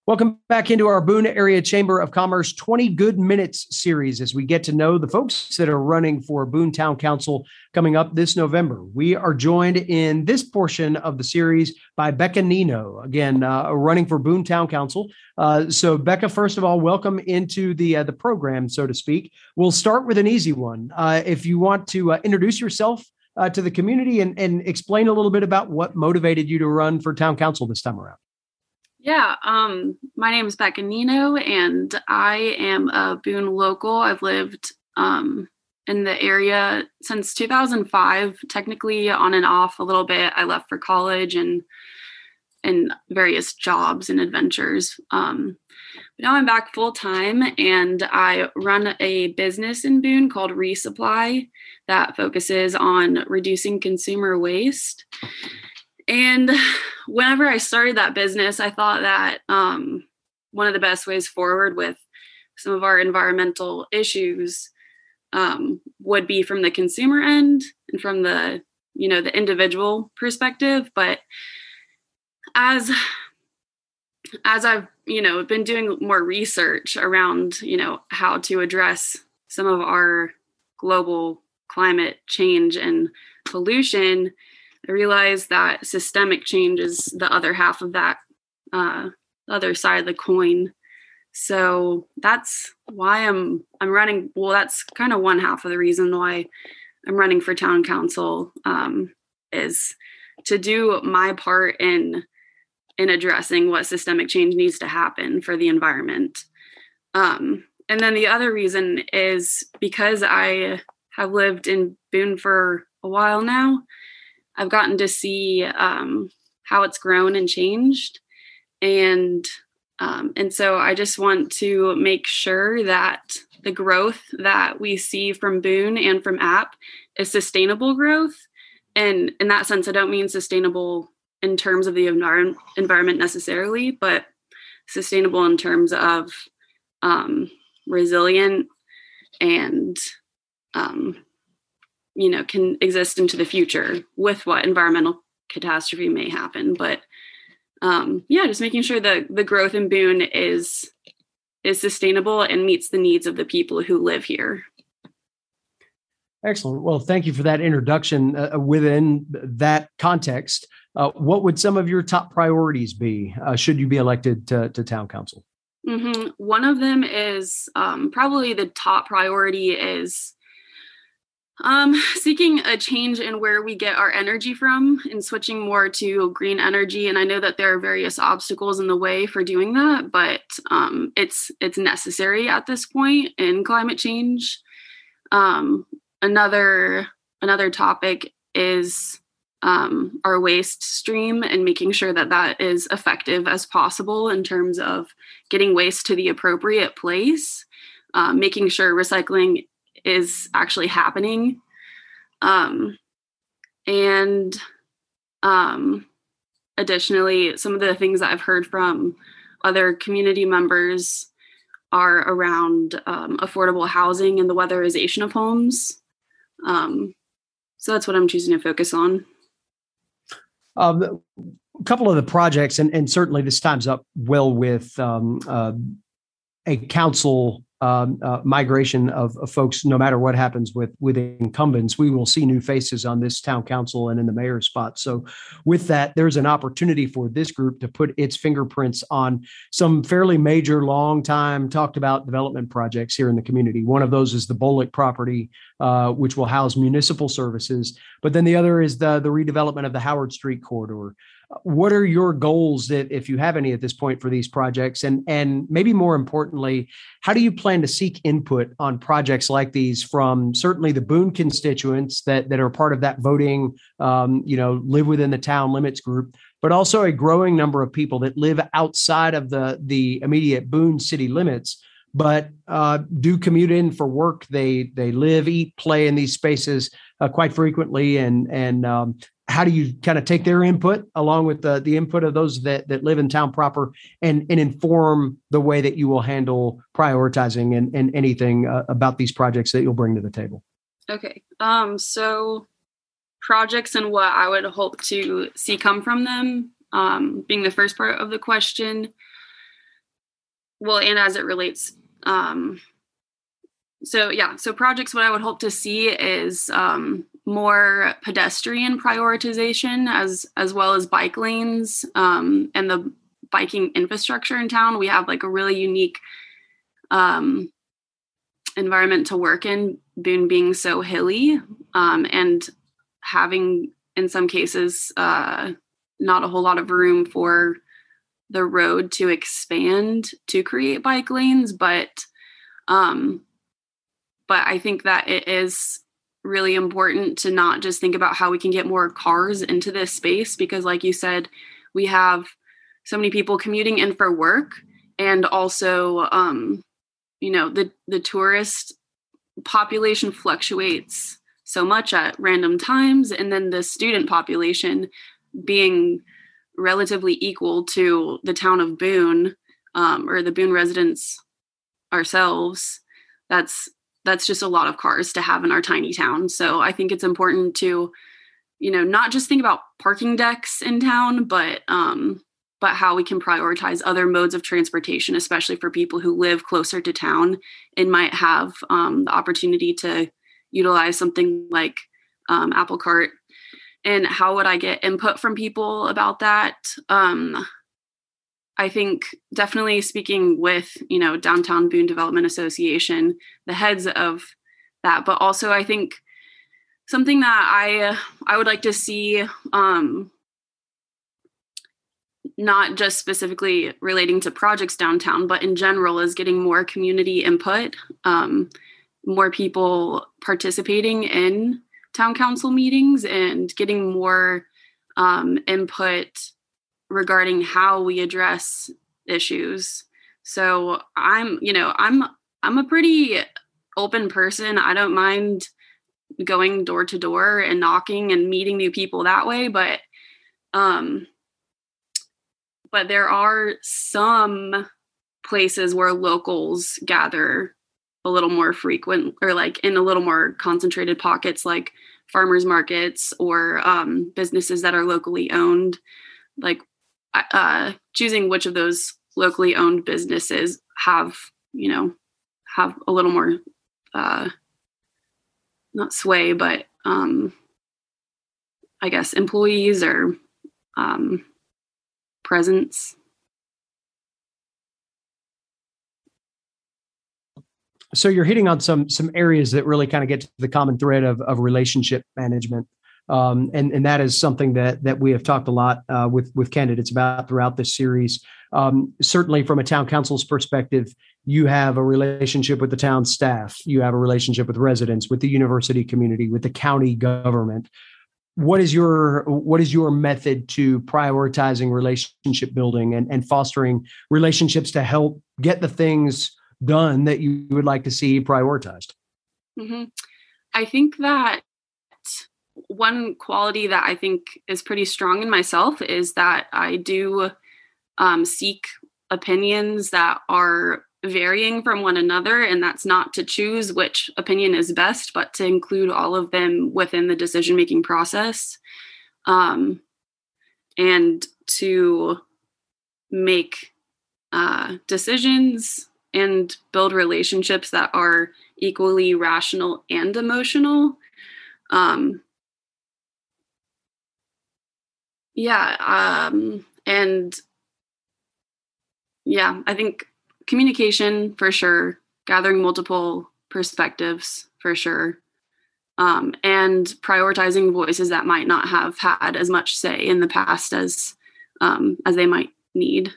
Welcome back into our Boone Area Chamber of Commerce 20 Good Minutes series as we get to know the folks that are running for Boone Town Council coming up this November. We are joined in this portion of the series by Becca Nino, again, running for Boone Town Council. So Becca, first of all, welcome into the program, so to speak. We'll start with an easy one. If you want to introduce yourself to the community and explain a little bit about what motivated you to run for Town Council this time around. Yeah, my name is Becca Nino, and I am a Boone local. I've lived in the area since 2005, technically on and off a little bit. I left for college and various jobs and adventures. But now I'm back full time, and I run a business in Boone called Resupply that focuses on reducing consumer waste. And whenever I started that business, I thought that one of the best ways forward with some of our environmental issues would be from the consumer end and from the individual perspective. But as I've been doing more research around how to address some of our global climate change and pollution, I realized that systemic change is the other half of that, the other side of the coin. So that's why I'm running. Well, that's kind of one half of the reason why I'm running for town council, is to do my part in addressing what systemic change needs to happen for the environment. And then the other reason is because I have lived in Boone for a while now. I've gotten to see how it's grown and changed. And so I just want to make sure that the growth that we see from Boone and from App is sustainable growth. And in that sense, I don't mean sustainable in terms of the environment necessarily, but sustainable in terms of resilient and can exist into the future with what environmental catastrophe may happen. But just making sure that the growth in Boone is sustainable and meets the needs of the people who live here. Excellent. Well, thank you for that introduction. Within that context, what would some of your top priorities be should you be elected to town council? Mm-hmm. One of them is probably the top priority is seeking a change in where we get our energy from and switching more to green energy. And I know that there are various obstacles in the way for doing that, but it's necessary at this point in climate change. Another topic is our waste stream and making sure that is effective as possible in terms of getting waste to the appropriate place, making sure recycling is actually happening. Additionally, some of the things that I've heard from other community members are around affordable housing and the weatherization of homes. So that's what I'm choosing to focus on. A couple of the projects, and certainly this times up well with a council migration of folks. No matter what happens with incumbents, we will see new faces on this town council and in the mayor's spot. So with that, there's an opportunity for this group to put its fingerprints on some fairly major, long time talked about development projects here in the community. One of those is the Bolick property, which will house municipal services. But then the other is the redevelopment of the Howard Street corridor. What are your goals, that if you have any at this point, for these projects? And maybe more importantly, how do you plan to seek input on projects like these from certainly the Boone constituents that are part of that voting, live within the town limits group, but also a growing number of people that live outside of the immediate Boone city limits, but do commute in for work. They live, eat, play in these spaces quite frequently, and how do you kind of take their input along with the input of those that live in town proper and inform the way that you will handle prioritizing and anything about these projects that you'll bring to the table? Okay. So projects and what I would hope to see come from them, being the first part of the question. well, and as it relates, so projects, what I would hope to see is more pedestrian prioritization as well as bike lanes, and the biking infrastructure in town. We have like a really unique environment to work in, Boone being so hilly, and having in some cases not a whole lot of room for the road to expand to create bike lanes, but I think that it is really important to not just think about how we can get more cars into this space, because like you said, we have so many people commuting in for work, and also the tourist population fluctuates so much at random times, and then the student population being relatively equal to the town of Boone, or the Boone residents ourselves. That's just a lot of cars to have in our tiny town. So I think it's important to, not just think about parking decks in town, but how we can prioritize other modes of transportation, especially for people who live closer to town and might have the opportunity to utilize something like Apple Cart. And how would I get input from people about that? I think definitely speaking with, Downtown Boone Development Association, the heads of that, but also I think something that I would like to see, not just specifically relating to projects downtown, but in general, is getting more community input, more people participating in town council meetings, and getting more input regarding how we address issues. So I'm a pretty open person. I don't mind going door to door and knocking and meeting new people that way, but there are some places where locals gather a little more frequent, or like in a little more concentrated pockets, like farmers markets or businesses that are locally owned. Like choosing which of those locally owned businesses have a little more not sway, but I guess employees or presence. So you're hitting on some areas that really kind of get to the common thread of relationship management. And that is something that we have talked a lot with candidates about throughout this series. Certainly from a town council's perspective, you have a relationship with the town staff, you have a relationship with residents, with the university community, with the county government. What is your method to prioritizing relationship building and fostering relationships to help get the things done that you would like to see prioritized? Mm-hmm. I think that one quality that I think is pretty strong in myself is that I do seek opinions that are varying from one another, and that's not to choose which opinion is best, but to include all of them within the decision-making process, and to make decisions and build relationships that are equally rational and emotional. I think communication for sure, gathering multiple perspectives for sure, and prioritizing voices that might not have had as much say in the past as they might need.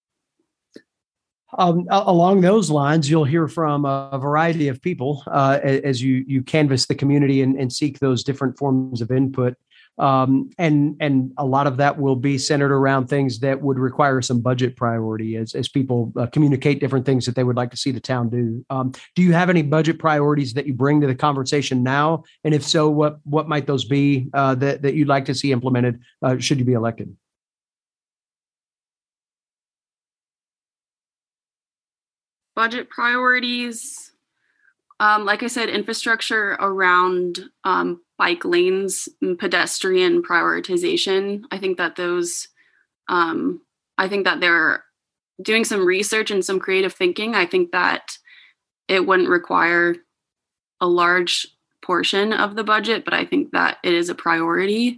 Along those lines, you'll hear from a variety of people as you canvass the community and seek those different forms of input. And a lot of that will be centered around things that would require some budget priority as people communicate different things that they would like to see the town do. Do you have any budget priorities that you bring to the conversation now? And if so, what might those be that you'd like to see implemented should you be elected? Budget priorities, like I said, infrastructure around bike lanes and pedestrian prioritization. I think that doing some research and some creative thinking, I think that it wouldn't require a large portion of the budget, but I think that it is a priority.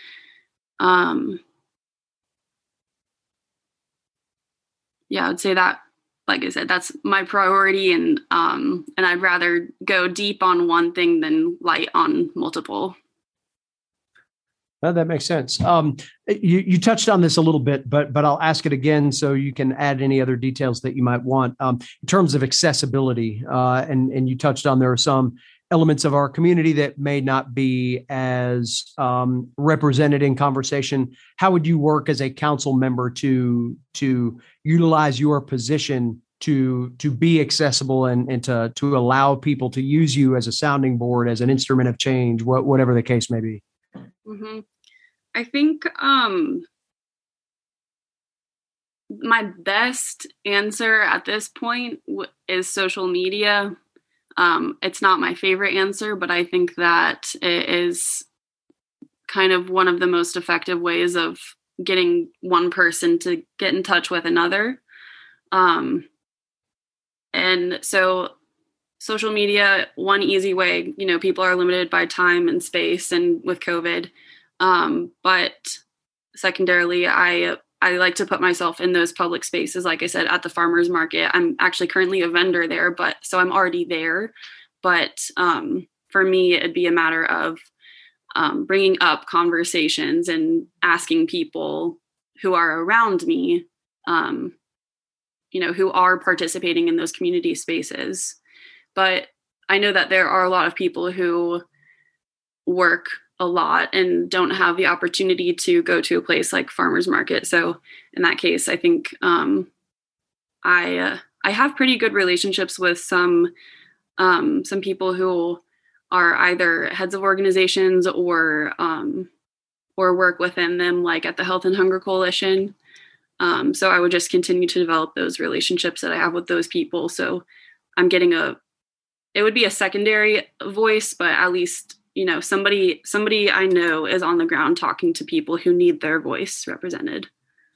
Yeah, I would say that, like I said, that's my priority, and I'd rather go deep on one thing than light on multiple. No, that makes sense. You touched on this a little bit, but I'll ask it again so you can add any other details that you might want. In terms of accessibility, and you touched on there are some elements of our community that may not be as represented in conversation. How would you work as a council member to utilize your position to be accessible and to allow people to use you as a sounding board, as an instrument of change, whatever the case may be? Mm-hmm. I think my best answer at this point is social media. It's not my favorite answer, but I think that it is kind of one of the most effective ways of getting one person to get in touch with another. And so social media, one easy way, people are limited by time and space and with COVID. But secondarily, I like to put myself in those public spaces. Like I said, at the farmer's market, I'm actually currently a vendor there, so I'm already there. But for me, it'd be a matter of bringing up conversations and asking people who are around me, who are participating in those community spaces. But I know that there are a lot of people who work a lot and don't have the opportunity to go to a place like farmer's market. So in that case, I think I have pretty good relationships with some people who are either heads of organizations or work within them, like at the Health and Hunger Coalition. So I would just continue to develop those relationships that I have with those people. So I'm getting it would be a secondary voice, but at least somebody I know is on the ground talking to people who need their voice represented.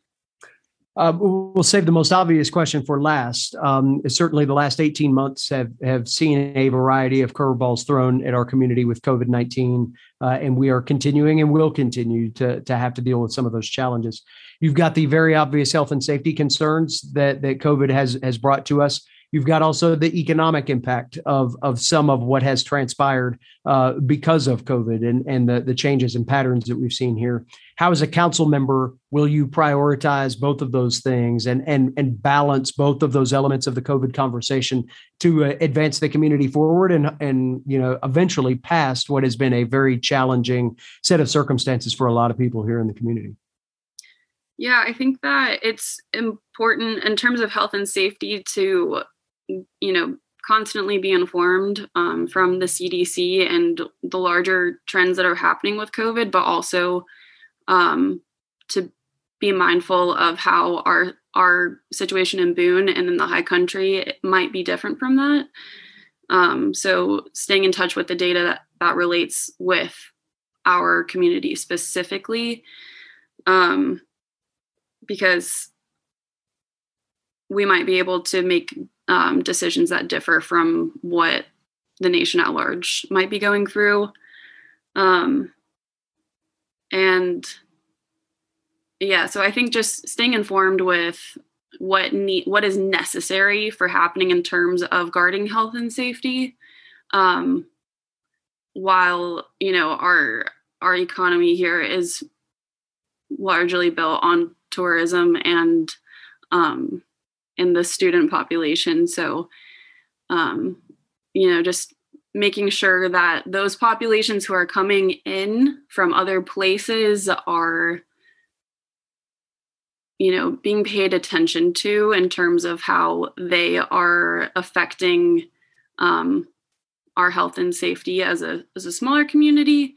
We'll save the most obvious question for last. Certainly the last 18 months have seen a variety of curveballs thrown at our community with COVID-19, and we are continuing and will continue to have to deal with some of those challenges. You've got the very obvious health and safety concerns that COVID has brought to us. You've got also the economic impact of some of what has transpired because of COVID and the changes and patterns that we've seen here. How, as a council member, will you prioritize both of those things and balance both of those elements of the COVID conversation to advance the community forward and eventually past what has been a very challenging set of circumstances for a lot of people here in the community? Yeah, I think that it's important in terms of health and safety to constantly be informed from the CDC and the larger trends that are happening with COVID, but also to be mindful of how our situation in Boone and in the High Country might be different from that. So staying in touch with the data that relates with our community specifically, because we might be able to make decisions that differ from what the nation at large might be going through. And yeah, so I think just staying informed with what is necessary for happening in terms of guarding health and safety, while our economy here is largely built on tourism and in the student population. So, just making sure that those populations who are coming in from other places are, being paid attention to in terms of how they are affecting our health and safety as a smaller community.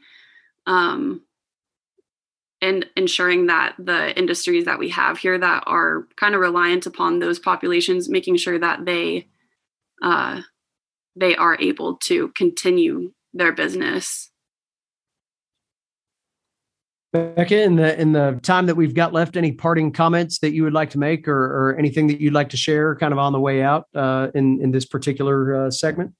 And ensuring that the industries that we have here that are kind of reliant upon those populations, making sure that they are able to continue their business. Becca, in the time that we've got left, any parting comments that you would like to make, or anything that you'd like to share, kind of on the way out in this particular segment?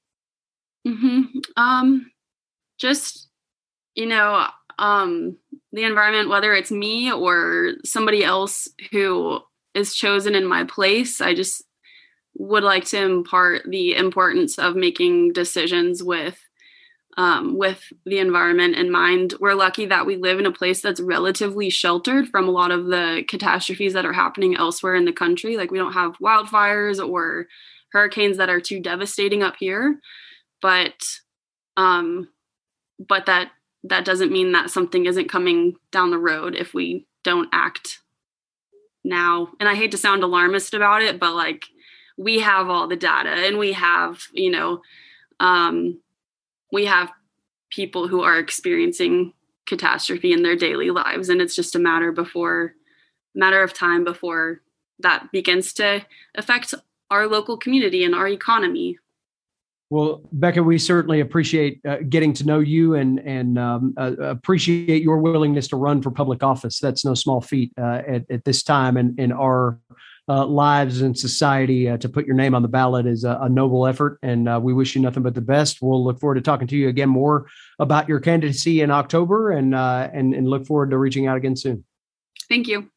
Just you know, the environment, whether it's me or somebody else who is chosen in my place, I just would like to impart the importance of making decisions with the environment in mind. We're lucky that we live in a place that's relatively sheltered from a lot of the catastrophes that are happening elsewhere in the country. Like we don't have wildfires or hurricanes that are too devastating up here, but that doesn't mean that something isn't coming down the road if we don't act now. And I hate to sound alarmist about it, but like we have all the data and we have, we have people who are experiencing catastrophe in their daily lives. And it's just a matter of time before that begins to affect our local community and our economy. Well, Becca, we certainly appreciate getting to know you and appreciate your willingness to run for public office. That's no small feat at this time in our lives and society. To put your name on the ballot is a noble effort, and we wish you nothing but the best. We'll look forward to talking to you again more about your candidacy in October, and look forward to reaching out again soon. Thank you.